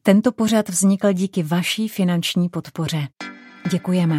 Tento pořad vznikl díky vaší finanční podpoře. Děkujeme.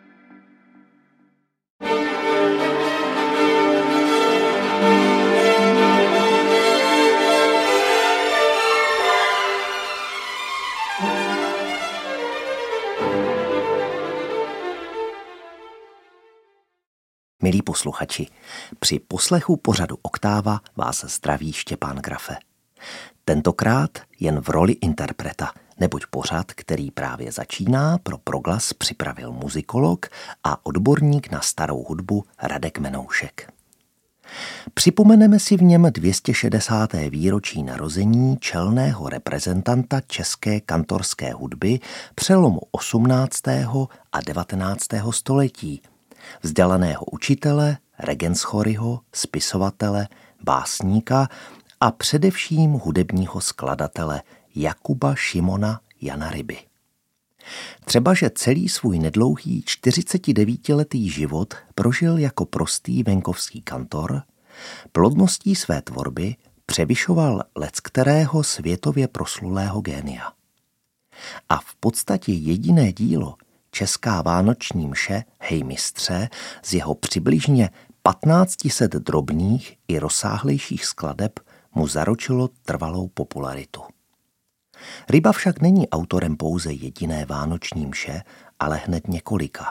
Milí posluchači, při poslechu pořadu Oktáva vás zdraví Štěpán Grafe. Tentokrát jen v roli interpreta, neboť pořad, který právě začíná, pro Proglas připravil muzikolog a odborník na starou hudbu Radek Menoušek. Připomeneme si v něm 260. výročí narození čelného reprezentanta české kantorské hudby přelomu 18. a 19. století, vzdělaného učitele, regentschoryho, spisovatele, básníka a především hudebního skladatele Jakuba Šimona Jana Ryby. Třebaže celý svůj nedlouhý 49letý život prožil jako prostý venkovský kantor, plodností své tvorby převyšoval leckterého světově proslulého génia. A v podstatě jediné dílo, Česká vánoční mše Hej mistře, z jeho přibližně 1500 drobných i rozsáhlejších skladeb mu zaručilo trvalou popularitu. Ryba však není autorem pouze jediné vánoční mše, ale hned několika.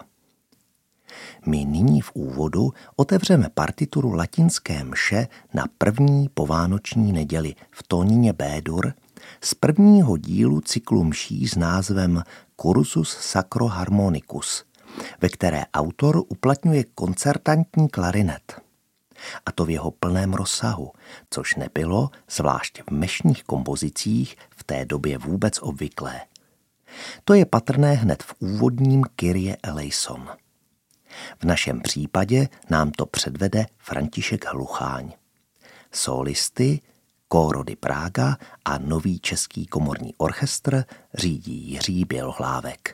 My nyní v úvodu otevřeme partituru latinské mše na první povánoční neděli v tónině B-dur z prvního dílu cyklu mší s názvem Cursus Sacro Harmonicus, ve které autor uplatňuje koncertantní klarinet. A to v jeho plném rozsahu, což nebylo, zvlášť v mešních kompozicích, v té době vůbec obvyklé. To je patrné hned v úvodním Kyrie eleison. V našem případě nám to předvede František Hlucháň. Solisty, Coro di Praga a Nový český komorní orchestr řídí Jiří Bělohlávek.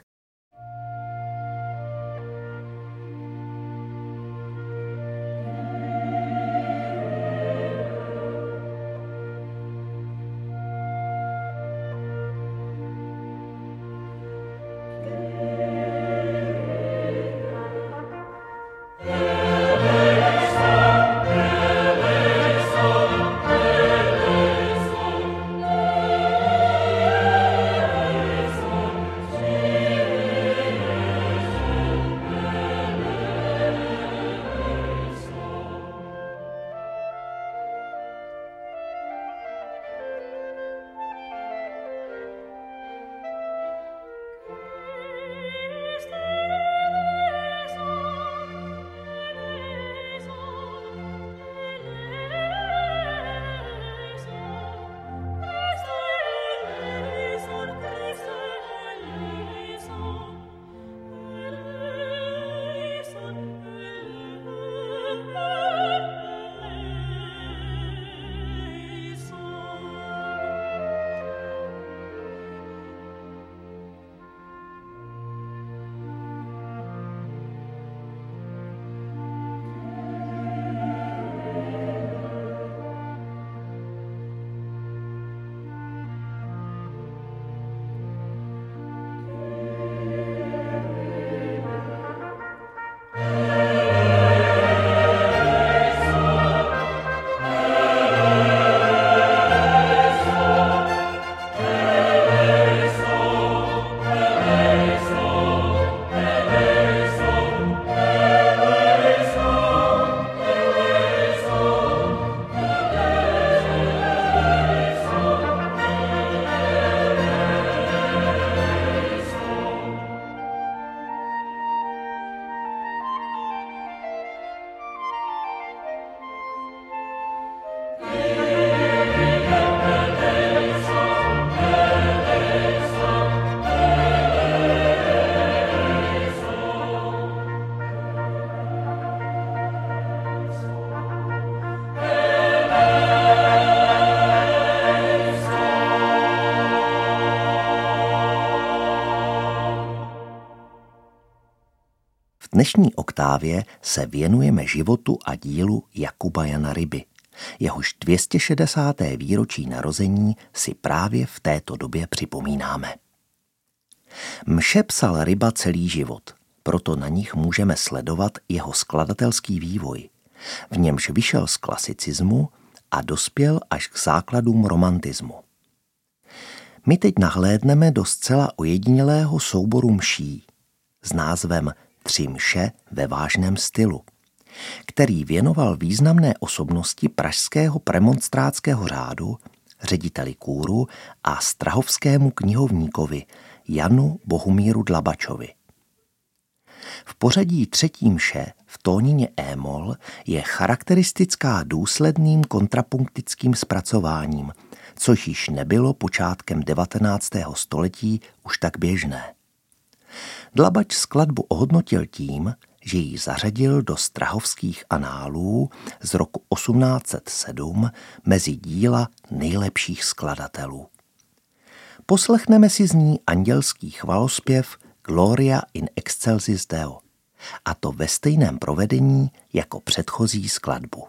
dnešní oktávě se věnujeme životu a dílu Jakuba Jana Ryby, Jehož 260. výročí narození si právě v této době připomínáme. Mše psal Ryba celý život, proto na nich můžeme sledovat jeho skladatelský vývoj, v němž vyšel z klasicismu a dospěl až k základům romantismu. My teď nahlédneme do zcela ojedinělého souboru mší s názvem 3 mše ve vážném stylu, který věnoval významné osobnosti pražského premonstrátského řádu, řediteli kůru a strahovskému knihovníkovi Janu Bohumíru Dlabačovi. V pořadí 3. mše v tónině e-moll je charakteristická důsledným kontrapunktickým zpracováním, což již nebylo počátkem 19. století už tak běžné. Dlabač skladbu ohodnotil tím, že ji zařadil do strahovských análů z roku 1807 mezi díla nejlepších skladatelů. Poslechneme si z ní andělský chvalospěv Gloria in excelsis Deo, a to ve stejném provedení jako předchozí skladbu.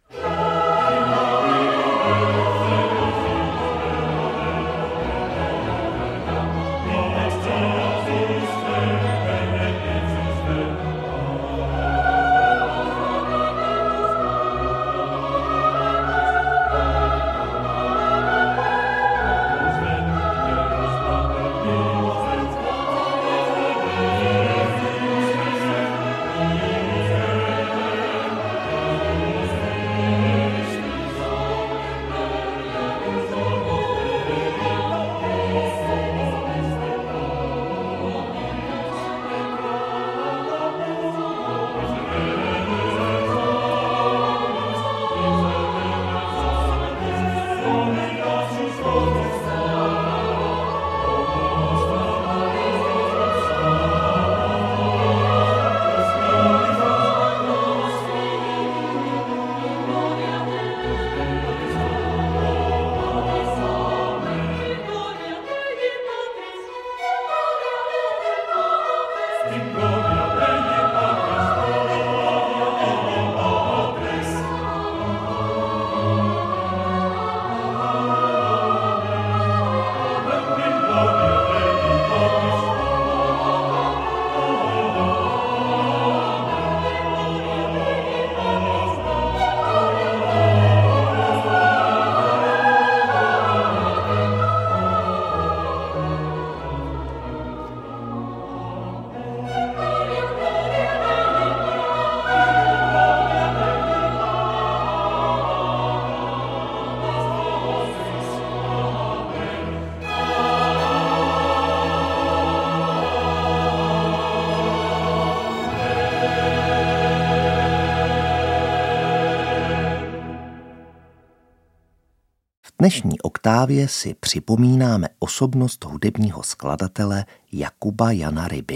V dnešní oktávě si připomínáme osobnost hudebního skladatele Jakuba Jana Ryby.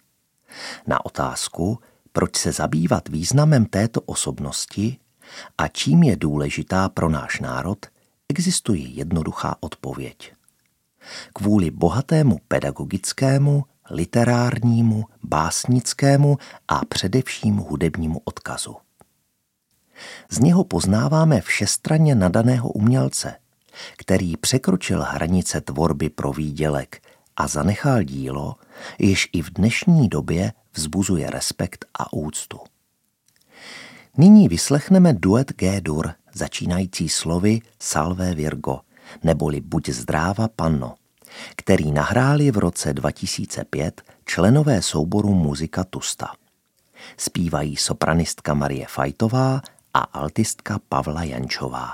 Na otázku, proč se zabývat významem této osobnosti a čím je důležitá pro náš národ, existuje jednoduchá odpověď. Kvůli bohatému pedagogickému, literárnímu, básnickému a především hudebnímu odkazu. Z něho poznáváme všestranně nadaného umělce, který překročil hranice tvorby pro výdělek a zanechal dílo, jež i v dnešní době vzbuzuje respekt a úctu. Nyní vyslechneme duet G-dur, začínající slovy Salve Virgo, neboli Buď zdráva panno, který nahráli v roce 2005 členové souboru Muzika Tusta. Zpívají sopranistka Marie Fajtová a altistka Pavla Jančová.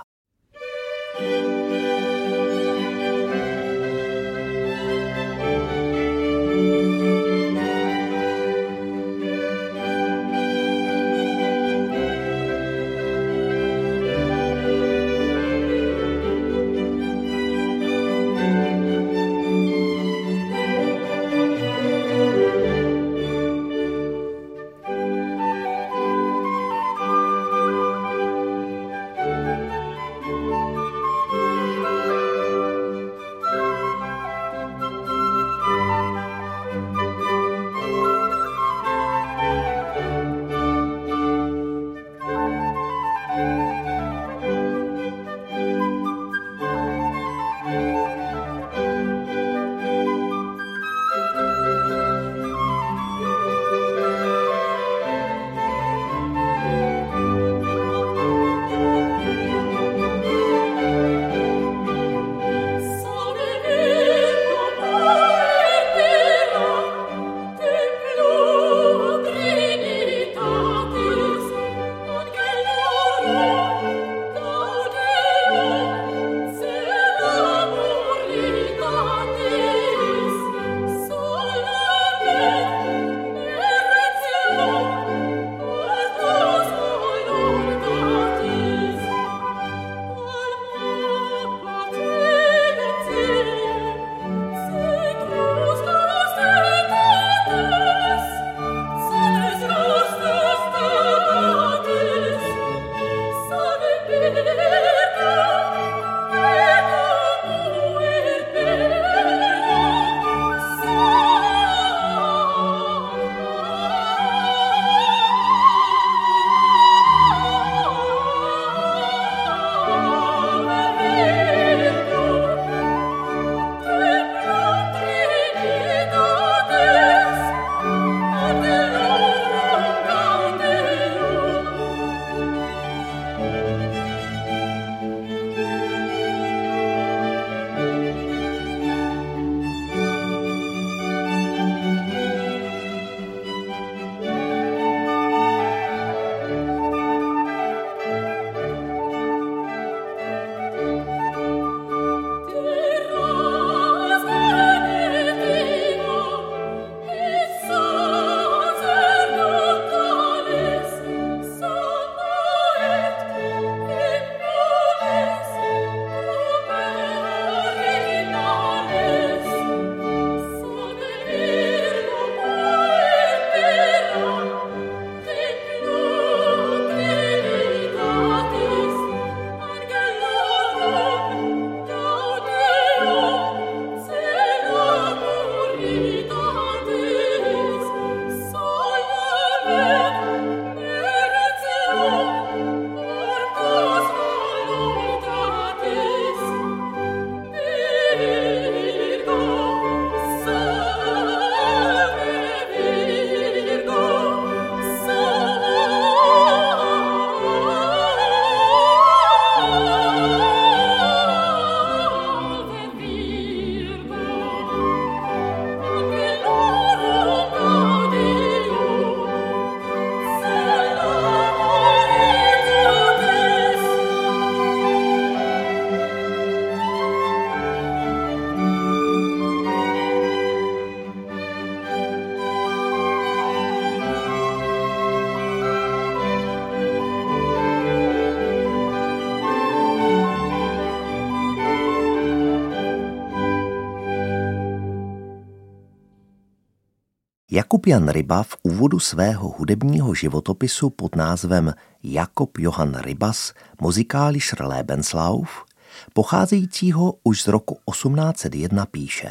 Jakub Jan Ryba v úvodu svého hudebního životopisu pod názvem Jakob Johann Rybas Musikalischer Lebenslauf, pocházejícího už z roku 1801, píše: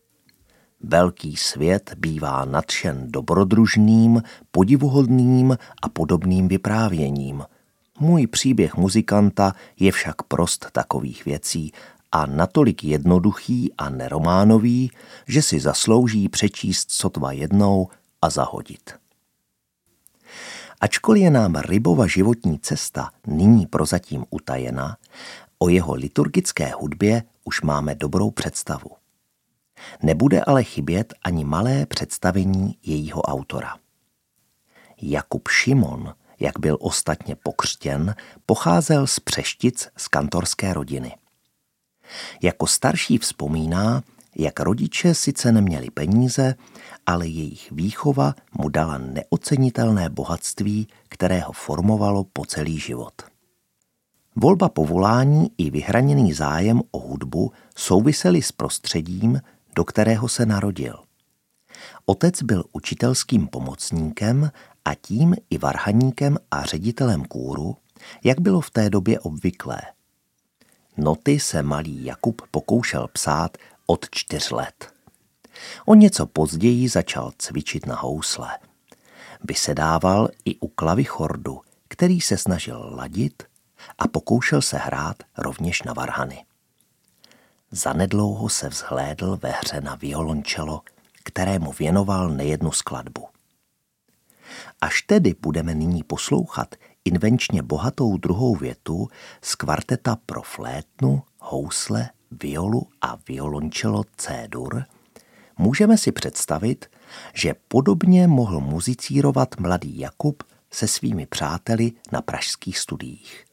Velký svět bývá nadšen dobrodružným, podivuhodným a podobným vyprávěním. Můj příběh muzikanta je však prost takových věcí a natolik jednoduchý a nerománový, že si zaslouží přečíst sotva jednou a zahodit. Ačkoliv je nám Rybova životní cesta nyní prozatím utajena, o jeho liturgické hudbě už máme dobrou představu. Nebude ale chybět ani malé představení jejího autora. Jakub Šimon, jak byl ostatně pokřtěn, pocházel z Přeštic z kantorské rodiny. Jako starší vzpomíná, jak rodiče sice neměli peníze, ale jejich výchova mu dala neocenitelné bohatství, které ho formovalo po celý život. Volba povolání i vyhraněný zájem o hudbu souvisely s prostředím, do kterého se narodil. Otec byl učitelským pomocníkem a tím i varhaníkem a ředitelem kůru, jak bylo v té době obvyklé. Noty se malý Jakub pokoušel psát od 4 let. O něco později začal cvičit na housle. Vysedával i u klavichordu, který se snažil ladit, a pokoušel se hrát rovněž na varhany. Zanedlouho se vzhlédl ve hře na violončelo, kterému věnoval nejednu skladbu. Až tedy budeme nyní poslouchat invenčně bohatou druhou větu z kvarteta pro flétnu, housle, violu a violončelo C-dur, můžeme si představit, že podobně mohl muzicírovat mladý Jakub se svými přáteli na pražských studiích.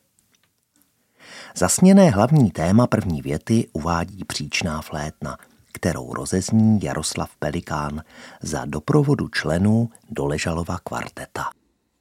Zasněné hlavní téma první věty uvádí příčná flétna, kterou rozezní Jaroslav Pelikán za doprovodu členů Doležalova kvarteta.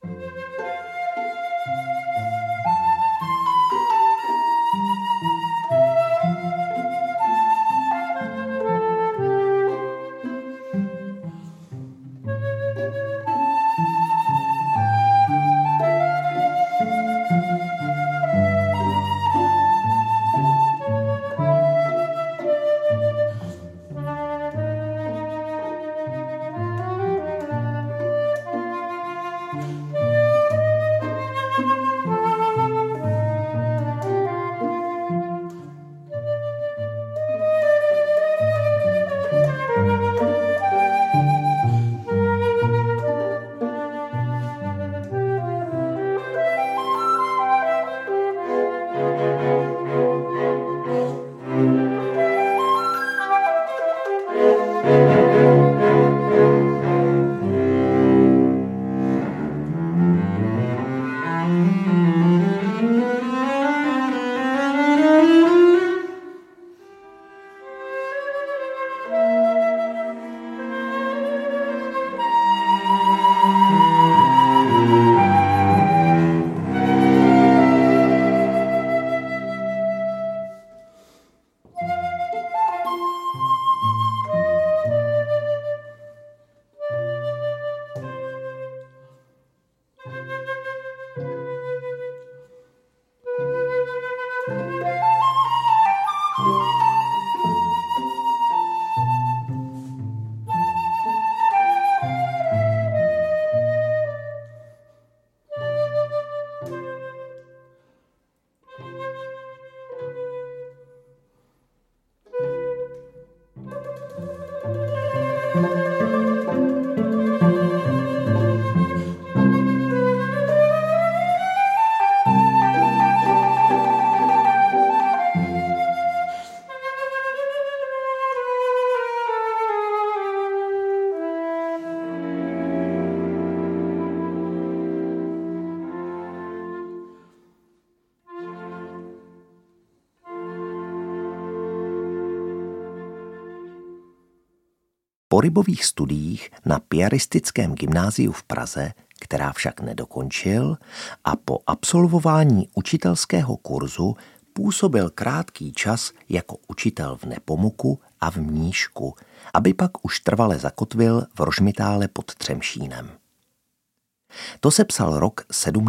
Po Rybových studiích na piaristickém gymnáziu v Praze, která však nedokončil, a po absolvování učitelského kurzu působil krátký čas jako učitel v Nepomuku a v Mníšku, aby pak už trvale zakotvil v Rožmitále pod Třemšínem. To se psal rok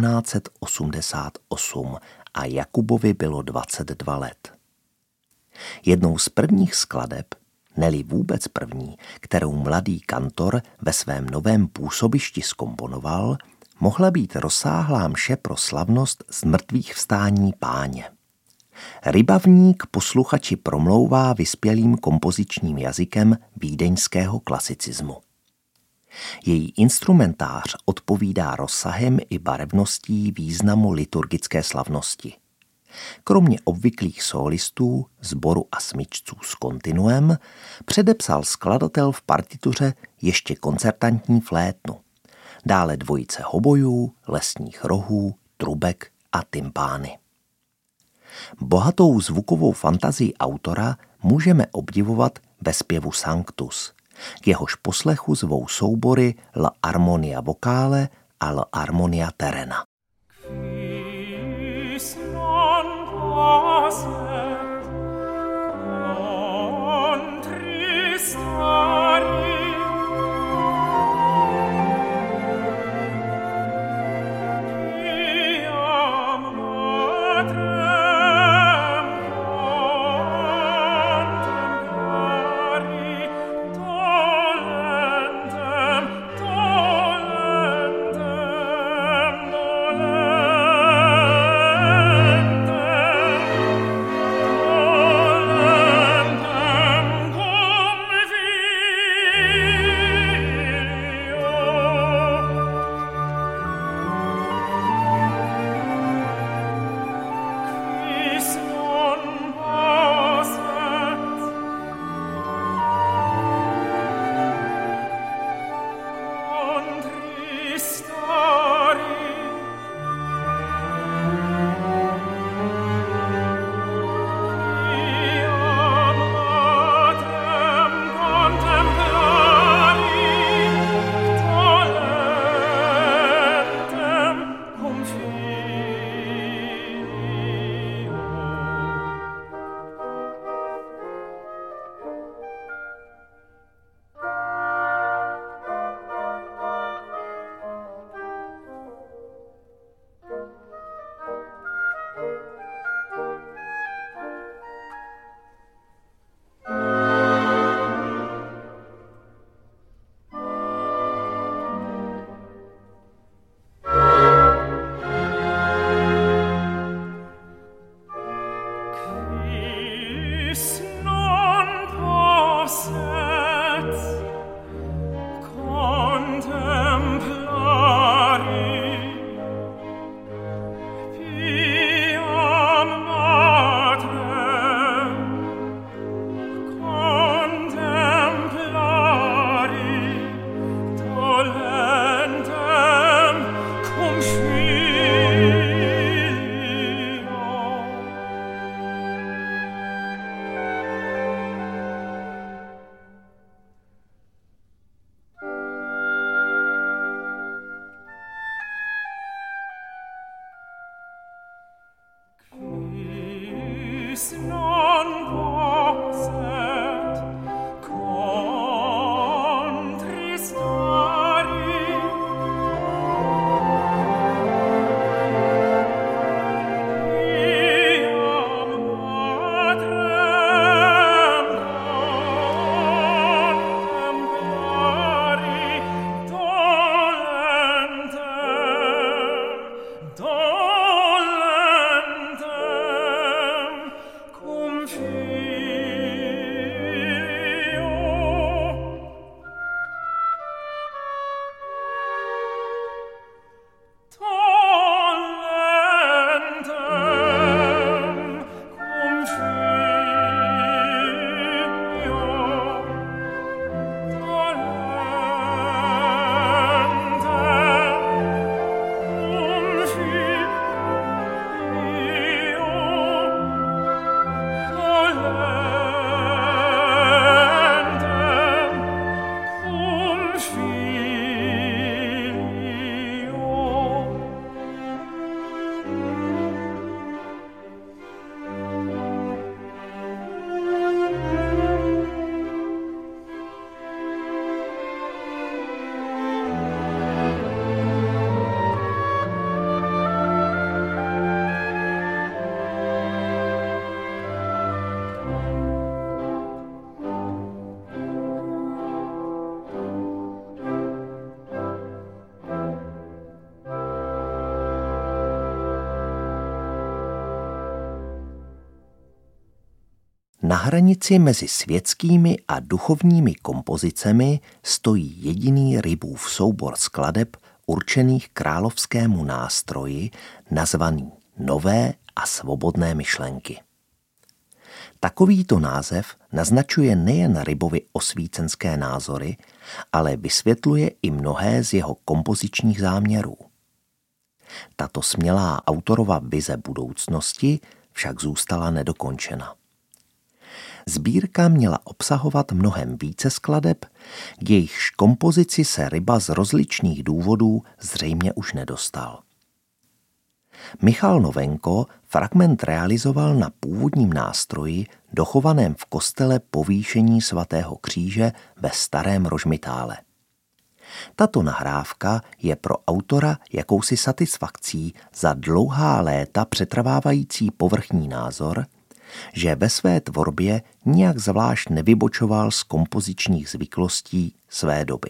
1788 a Jakubovi bylo 22 let. Jednou z prvních skladeb, ne-li vůbec první, kterou mladý kantor ve svém novém působišti zkomponoval, mohla být rozsáhlá mše pro slavnost zmrtvých vstání Páně. Rybavník posluchači promlouvá vyspělým kompozičním jazykem vídeňského klasicismu. Její instrumentář odpovídá rozsahem i barevností významu liturgické slavnosti. Kromě obvyklých solistů, sboru a smyčců s kontinuem, předepsal skladatel v partituře ještě koncertantní flétnu, dále dvojice hobojů, lesních rohů, trubek a tympány. Bohatou zvukovou fantazii autora můžeme obdivovat ve zpěvu Sanctus, k jehož poslechu zvou soubory La Armonia Vocale a La Armonia Terrena. hranici mezi světskými a duchovními kompozicemi stojí jediný Rybův soubor skladeb určených královskému nástroji nazvaný Nové a svobodné myšlenky. Takovýto název naznačuje nejen Rybovy osvícenské názory, ale vysvětluje i mnohé z jeho kompozičních záměrů. Tato smělá autorova vize budoucnosti však zůstala nedokončena. Sbírka měla obsahovat mnohem více skladeb, k jejichž kompozici se Ryba z rozličných důvodů zřejmě už nedostal. Michal Novenko fragment realizoval na původním nástroji dochovaném v kostele Povýšení svatého kříže ve Starém Rožmitále. Tato nahrávka je pro autora jakousi satisfakcí za dlouhá léta přetrvávající povrchní názor, že ve své tvorbě nijak zvlášť nevybočoval z kompozičních zvyklostí své doby.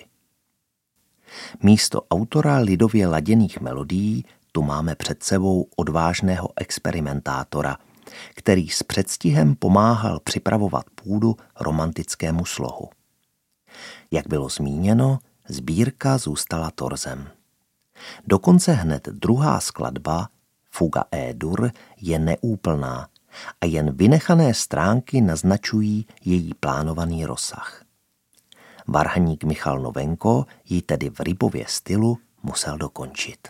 Místo autora lidově laděných melodií tu máme před sebou odvážného experimentátora, který s předstihem pomáhal připravovat půdu romantickému slohu. Jak bylo zmíněno, sbírka zůstala torzem. Dokonce hned druhá skladba, Fuga E-dur, je neúplná a jen vynechané stránky naznačují její plánovaný rozsah. Varhaník Michal Novenko ji tedy v Rybově stylu musel dokončit.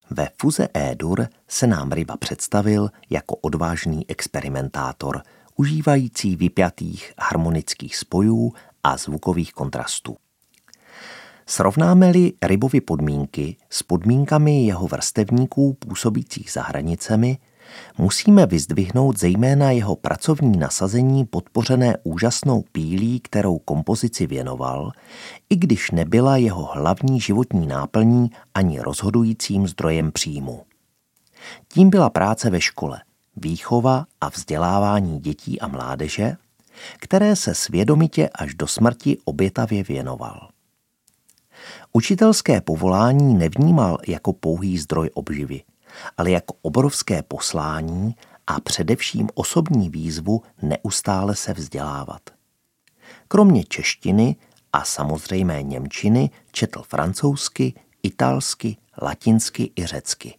Ve Fuze E-dur se nám ryba představil jako odvážný experimentátor, užívající vypjatých harmonických spojů a zvukových kontrastů. Srovnáme-li rybovy podmínky s podmínkami jeho vrstevníků působících za hranicemi, musíme vyzdvihnout zejména jeho pracovní nasazení podpořené úžasnou pílí, kterou kompozici věnoval, i když nebyla jeho hlavní životní náplní ani rozhodujícím zdrojem příjmu. Tím byla práce ve škole, výchova a vzdělávání dětí a mládeže, které se svědomitě až do smrti obětavě věnoval. Učitelské povolání nevnímal jako pouhý zdroj obživy, ale jako obrovské poslání a především osobní výzvu neustále se vzdělávat. Kromě češtiny a samozřejmé němčiny četl francouzsky, italsky, latinsky i řecky.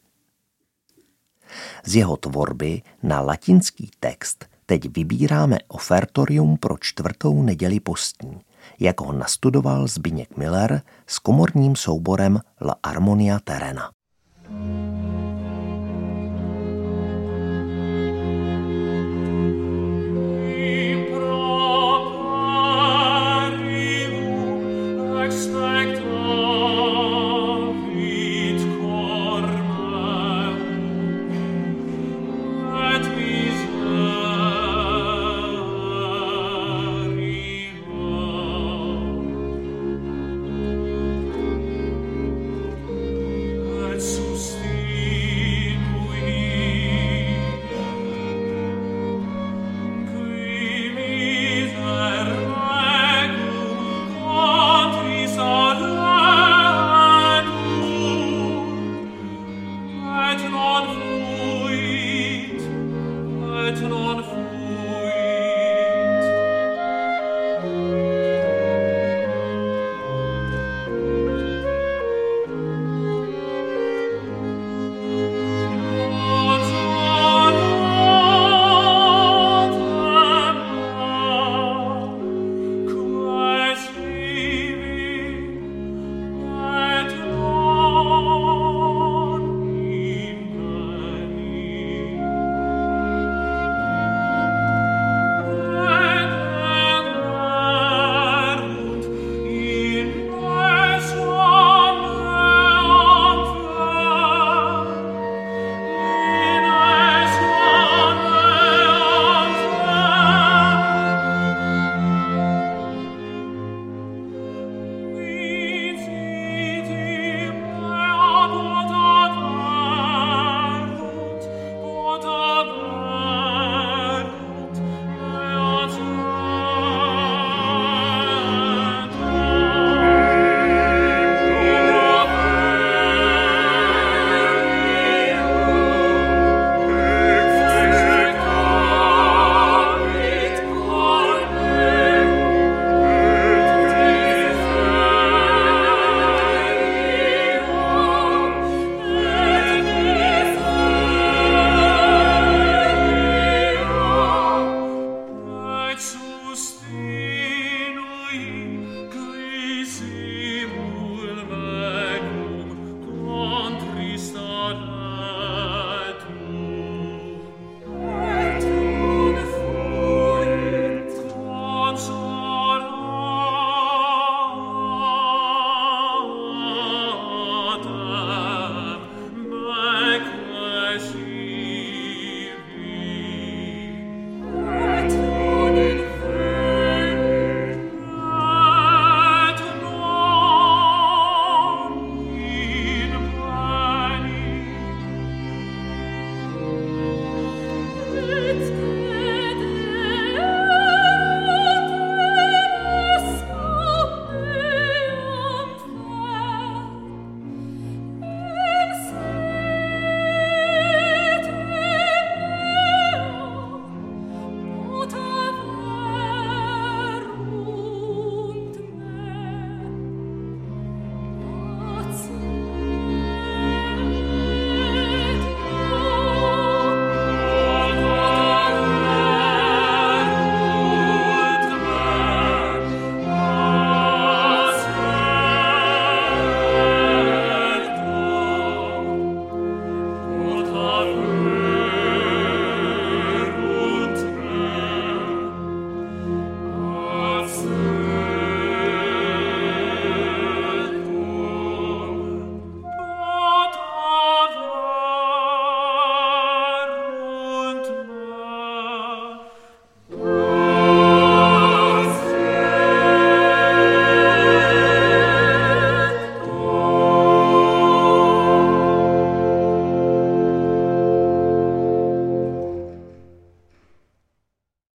Z jeho tvorby na latinský text teď vybíráme ofertorium pro 4. neděli postní, jak ho nastudoval Zbyněk Müller s komorním souborem La Harmonia Terrena.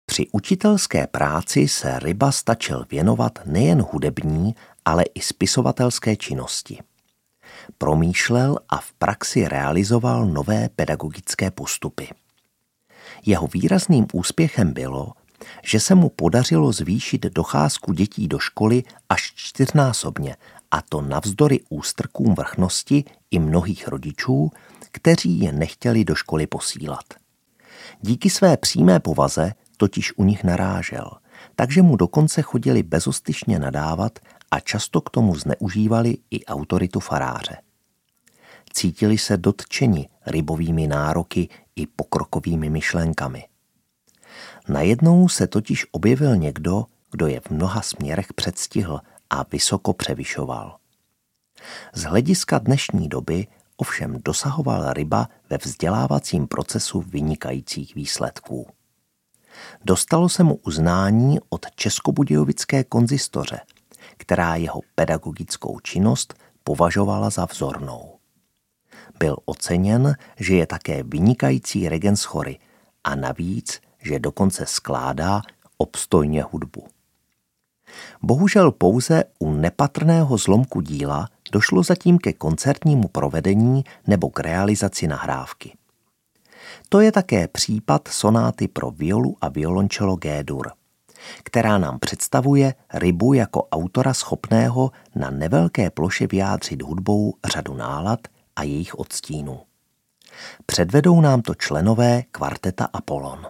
Při učitelské práci se Ryba stačil věnovat nejen hudební, ale i spisovatelské činnosti. Promýšlel a v praxi realizoval nové pedagogické postupy. Jeho výrazným úspěchem bylo, že se mu podařilo zvýšit docházku dětí do školy až 4násobně, a to navzdory ústrkům vrchnosti i mnohých rodičů, kteří je nechtěli do školy posílat. Díky své přímé povaze totiž u nich narážel, takže mu dokonce chodili bezostyšně nadávat a často k tomu zneužívali i autoritu faráře. Cítili se dotčeni Rybovými nároky i pokrokovými myšlenkami. Najednou se totiž objevil někdo, kdo je v mnoha směrech předstihl a vysoko převyšoval. Z hlediska dnešní doby ovšem dosahoval Ryba ve vzdělávacím procesu vynikajících výsledků. Dostalo se mu uznání od Českobudějovické konzistoře, která jeho pedagogickou činnost považovala za vzornou. Byl oceněn, že je také vynikající regent chory a navíc, že dokonce skládá obstojně hudbu. Bohužel pouze u nepatrného zlomku díla došlo zatím ke koncertnímu provedení nebo k realizaci nahrávky. To je také případ sonáty pro violu a violončelo G-dur, která nám představuje Rybu jako autora schopného na nevelké ploše vyjádřit hudbou řadu nálad a jejich odstínů. Předvedou nám to členové kvarteta Apollon.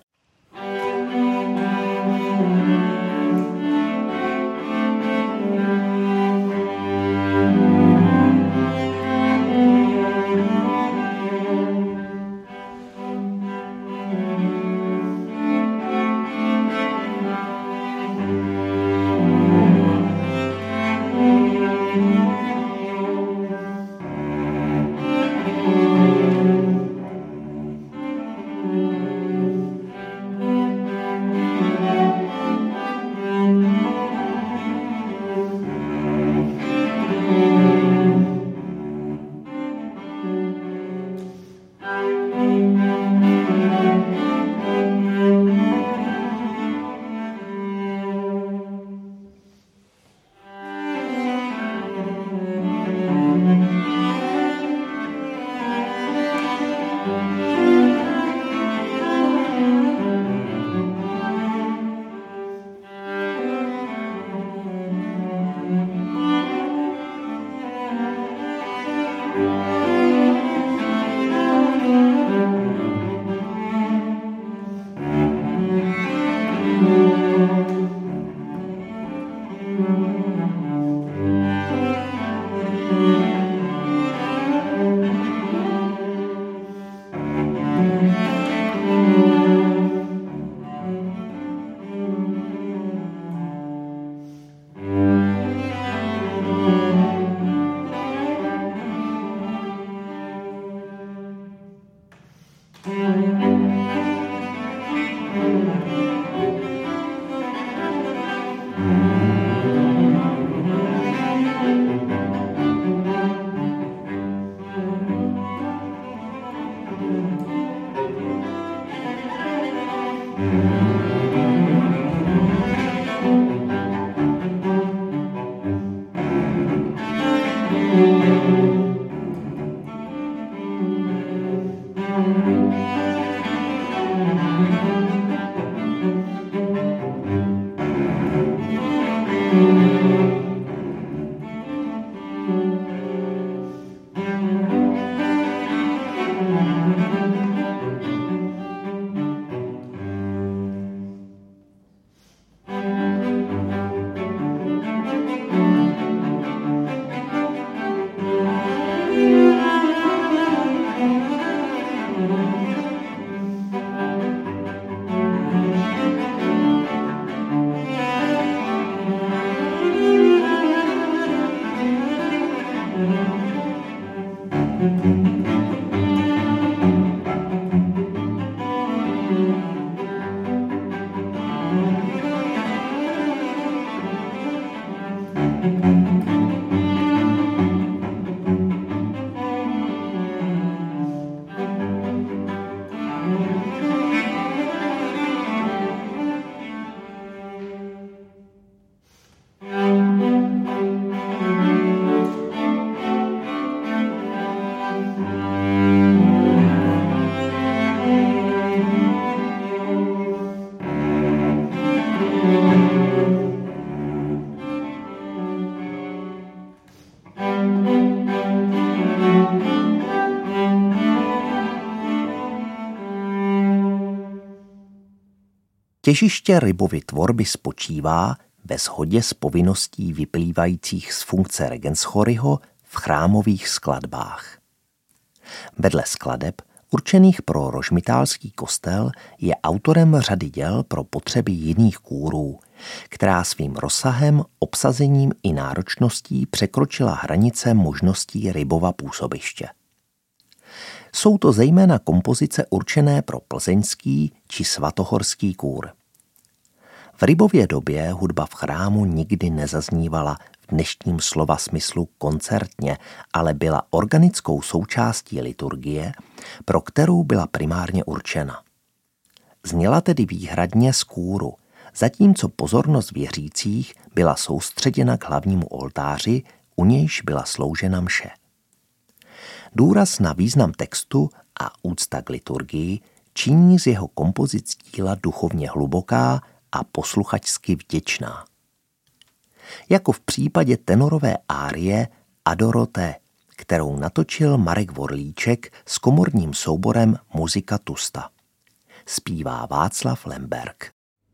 Těžiště Rybovy tvorby spočívá ve shodě s povinností vyplývajících z funkce Regenschoryho v chrámových skladbách. Vedle skladeb určených pro rožmitálský kostel je autorem řady děl pro potřeby jiných kůrů, která svým rozsahem, obsazením i náročností překročila hranice možností Rybova působiště. Jsou to zejména kompozice určené pro plzeňský či svatohorský kůr. V Rybově době hudba v chrámu nikdy nezaznívala v dnešním slova smyslu koncertně, ale byla organickou součástí liturgie, pro kterou byla primárně určena. Zněla tedy výhradně z kůru, zatímco pozornost věřících byla soustředěna k hlavnímu oltáři, u nějž byla sloužena mše. Důraz na význam textu a úcta k liturgii činí z jeho kompozic díla duchovně hluboká a posluchačsky vděčná. Jako v případě tenorové árie Adoro te, kterou natočil Marek Vorlíček s komorním souborem Muzika Tusta. Zpívá Václav Lemberg.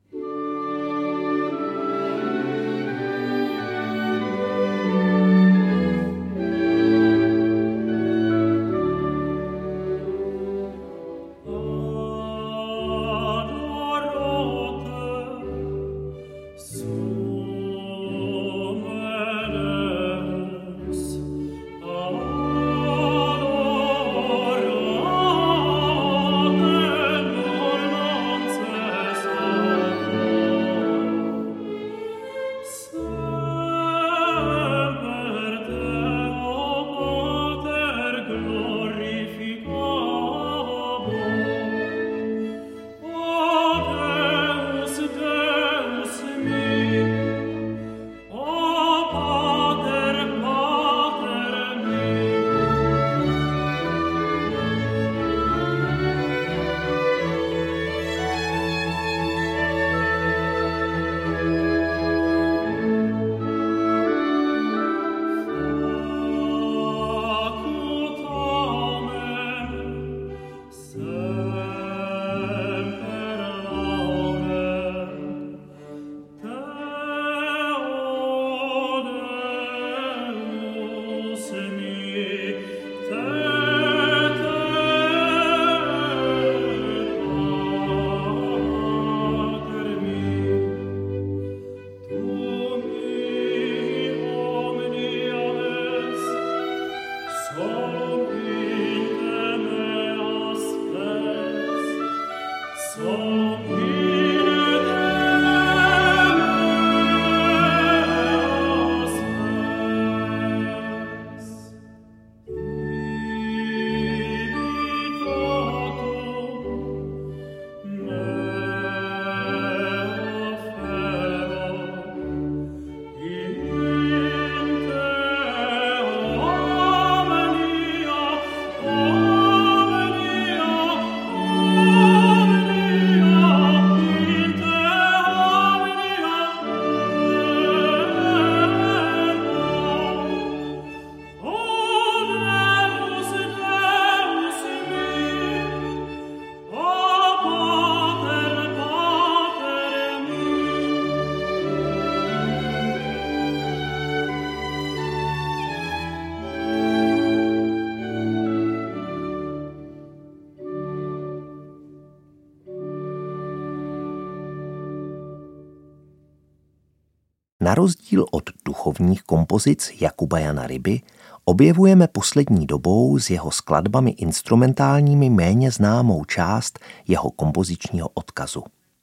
Na rozdíl od duchovních kompozic Jakuba Jana Ryby objevujeme poslední dobou s jeho skladbami instrumentálními méně známou část jeho kompozičního odkazu.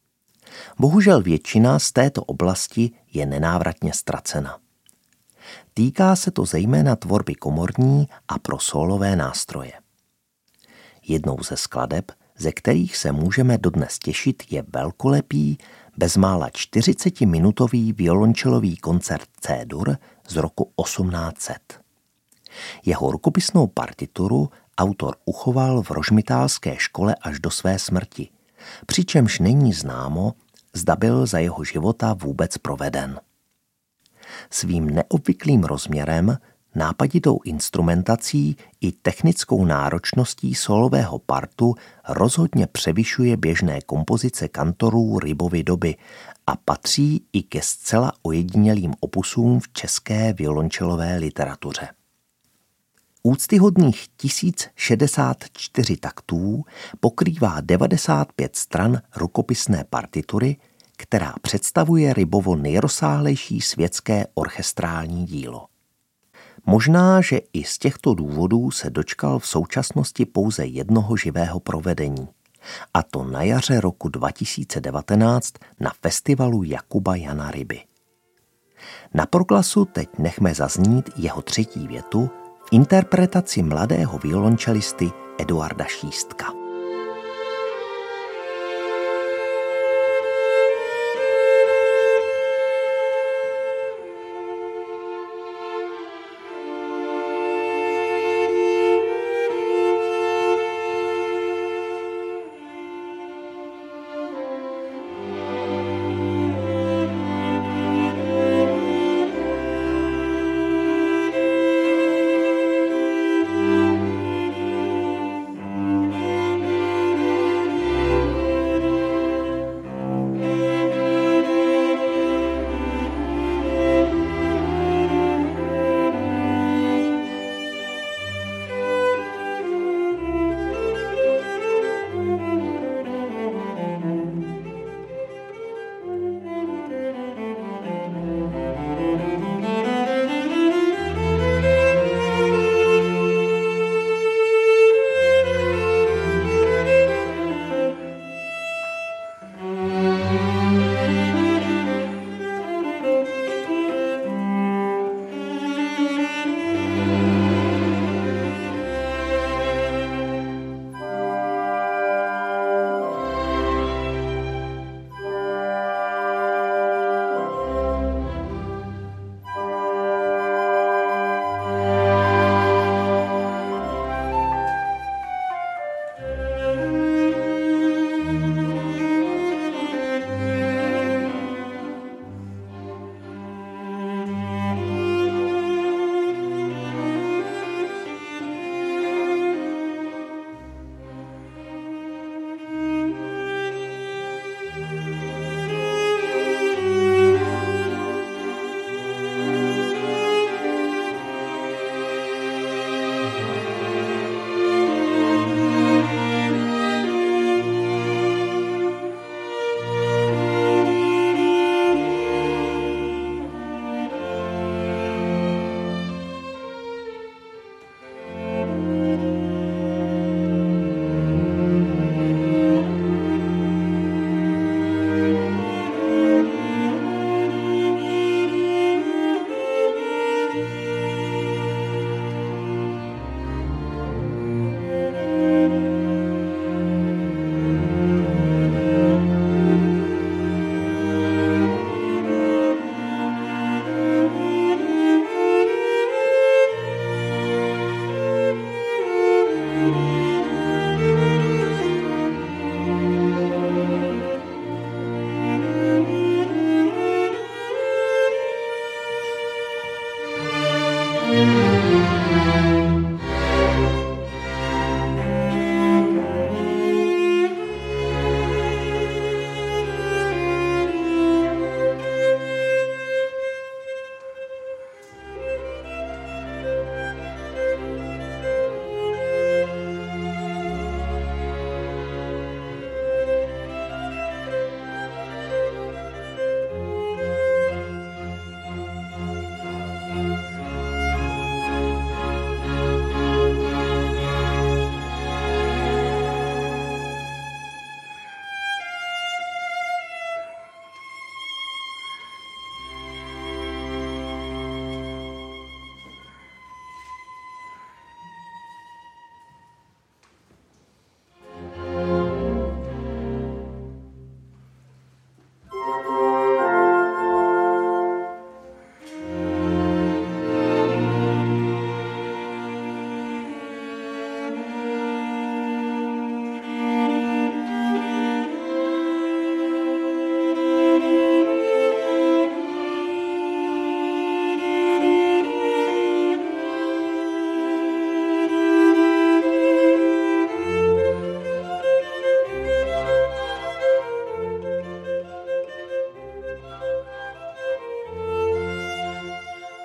Bohužel většina z této oblasti je nenávratně ztracena. Týká se to zejména tvorby komorní a pro sólové nástroje. Jednou ze skladeb, ze kterých se můžeme dodnes těšit, je velkolepý, bezmála 40-minutový violončelový koncert C-dur z roku 1800. Jeho rukopisnou partituru autor uchoval v rožmitálské škole až do své smrti, přičemž není známo, zda byl za jeho života vůbec proveden. Svým neobvyklým rozměrem, nápaditou instrumentací i technickou náročností solového partu rozhodně převyšuje běžné kompozice kantorů Rybovy doby a patří i ke zcela ojedinělým opusům v české violončelové literatuře. Úctyhodných 1064 taktů pokrývá 95 stran rukopisné partitury, která představuje Rybovo nejrozsáhlejší světské orchestrální dílo. Možná, že i z těchto důvodů se dočkal v současnosti pouze jednoho živého provedení, a to na jaře roku 2019 na festivalu Jakuba Jana Ryby. Na proglasu teď nechme zaznít jeho třetí větu v interpretaci mladého violončelisty Eduarda Šístka.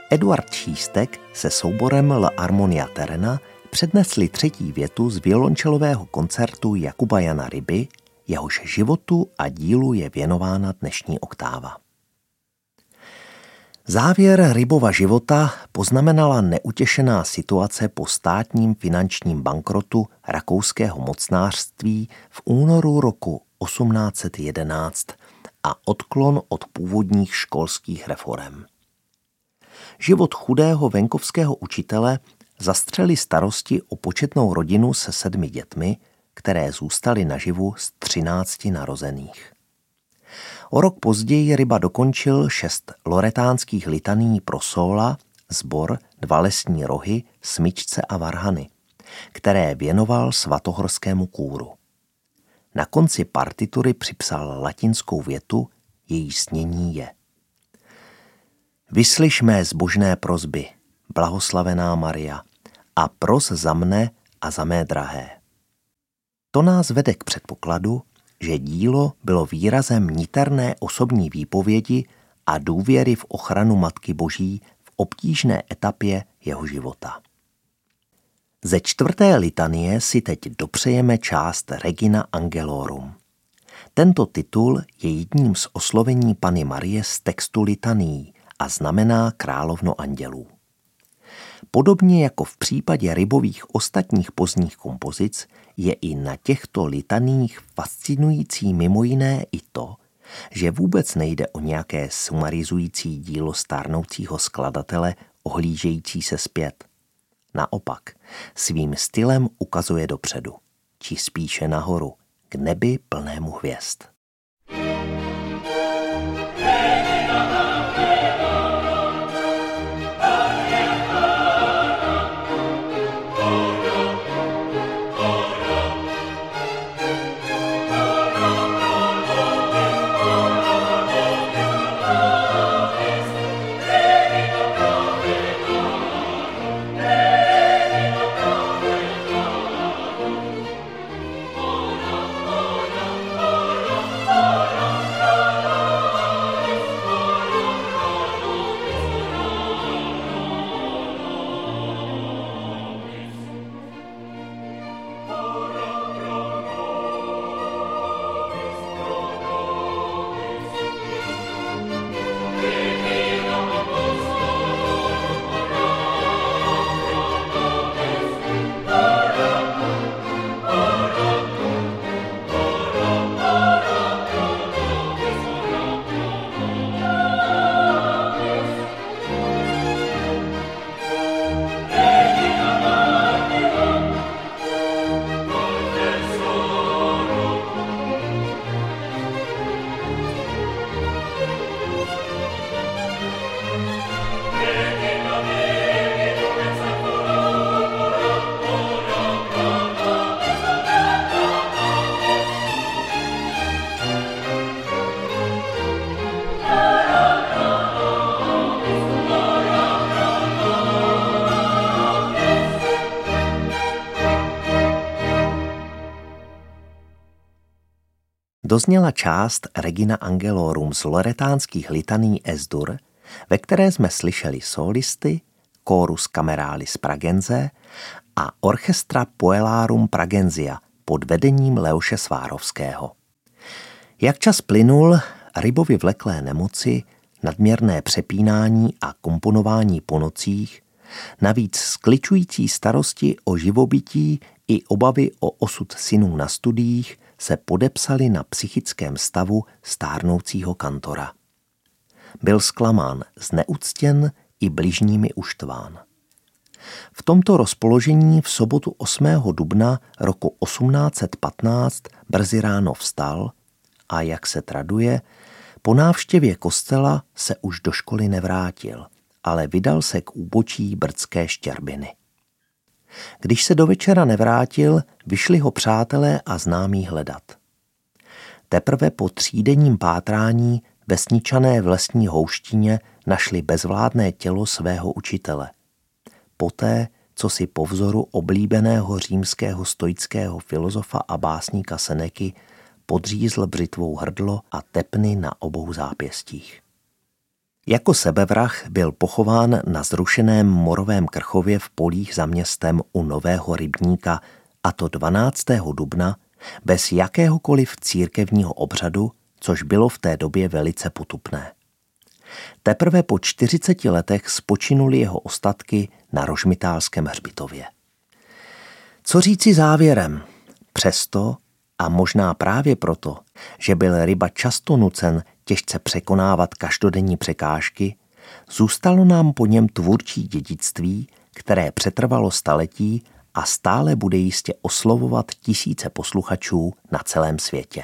Eduard Šístek se souborem L'Harmonia Terrena přednesli třetí větu z violončelového koncertu Jakuba Jana Ryby, jehož životu a dílu je věnována dnešní oktáva. Závěr Rybova života poznamenala neutěšená situace po státním finančním bankrotu rakouského mocnářství v únoru roku 1811 a odklon od původních školských reforem. Život chudého venkovského učitele zastřeli starosti o početnou rodinu se 7 dětmi, které zůstaly naživu z 13 narozených. O rok později Ryba dokončil 6 loretánských litanií pro sóla, sbor, 2 lesní rohy, smyčce a varhany, které věnoval svatohorskému kůru. Na konci partitury připsal latinskou větu, jejíž znění je: Vyslyš mé zbožné prosby, blahoslavená Maria, a pros za mne a za mé drahé. To nás vede k předpokladu, že dílo bylo výrazem niterné osobní výpovědi a důvěry v ochranu Matky Boží v obtížné etapě jeho života. Ze 4. litanie si teď dopřejeme část Regina Angelorum. Tento titul je jedním z oslovení Panny Marie z textu litanií a znamená královno andělů. Podobně jako v případě Rybových ostatních pozdních kompozic je i na těchto litaních fascinující mimo jiné i to, že vůbec nejde o nějaké sumarizující dílo stárnoucího skladatele ohlížející se zpět. Naopak, svým stylem ukazuje dopředu, či spíše nahoru, k nebi plnému hvězd. Dozněla část Regina Angelorum z loretánských litaní S-dur, ve které jsme slyšeli solisty, chorus cameralis Pragense a orchestra Puellarum Pragenzia pod vedením Leoše Svárovského. Jak čas plynul, Rybovy vleklé nemoci, nadměrné přepínání a komponování po nocích, navíc skličující starosti o živobytí i obavy o osud synů na studiích se podepsaly na psychickém stavu stárnoucího kantora. Byl zklamán, zneuctěn i bližními uštván. V tomto rozpoložení v sobotu 8. dubna roku 1815 brzy ráno vstal a, jak se traduje, po návštěvě kostela se už do školy nevrátil, ale vydal se k úbočí Brdské Štěrbiny. Když se do večera nevrátil, vyšli ho přátelé a známí hledat. Teprve po třídenním pátrání vesničané v lesní houštině našli bezvládné tělo svého učitele. Poté, co si po vzoru oblíbeného římského stoického filozofa a básníka Seneky podřízl břitvou hrdlo a tepny na obou zápěstích. Jako sebevrah byl pochován na zrušeném Morovém Krchově v polích za městem u Nového Rybníka, a to 12. dubna, bez jakéhokoliv církevního obřadu, což bylo v té době velice potupné. Teprve po 40 letech spočinuly jeho ostatky na Rožmitálském hřbitově. Co říci závěrem? Přesto, a možná právě proto, že byl Ryba často nucen těžce překonávat každodenní překážky, zůstalo nám po něm tvůrčí dědictví, které přetrvalo staletí a stále bude jistě oslovovat tisíce posluchačů na celém světě.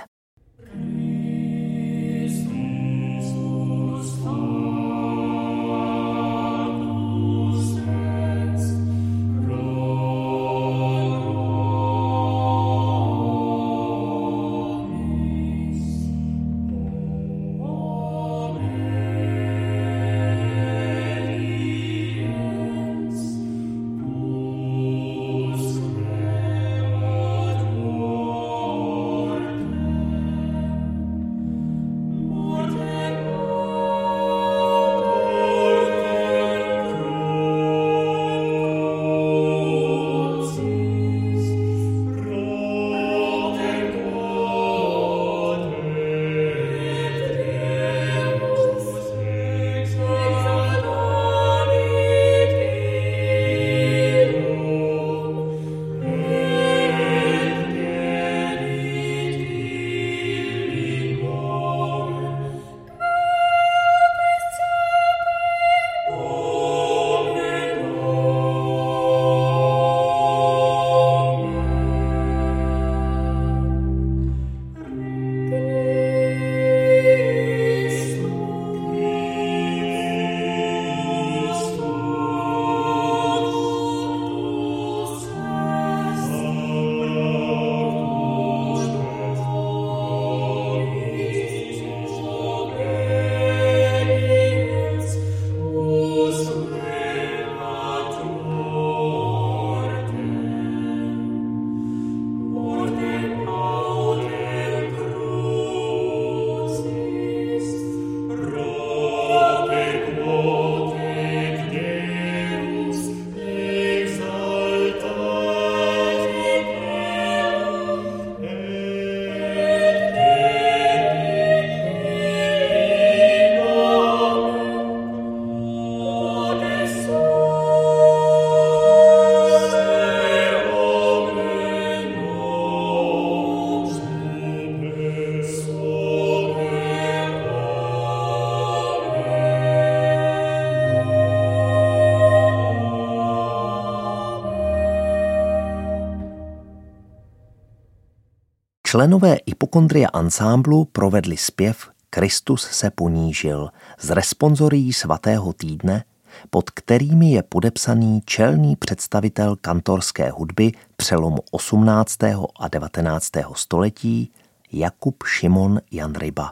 Členové Hypokondria ansámblu provedli zpěv Kristus se ponížil z responsorií svatého týdne, pod kterými je podepsaný čelný představitel kantorské hudby přelomu 18. a 19. století Jakub Šimon Jan Ryba.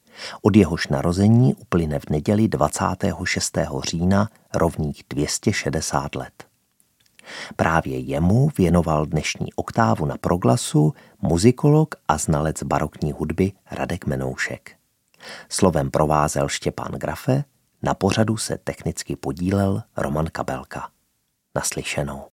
Od jehož narození uplyne v neděli 26. října rovných 260 let. Právě jemu věnoval dnešní oktávu na proglasu muzikolog a znalec barokní hudby Radek Menoušek. Slovem provázel Štěpán Grafe, na pořadu se technicky podílel Roman Kabelka. Naslyšenou.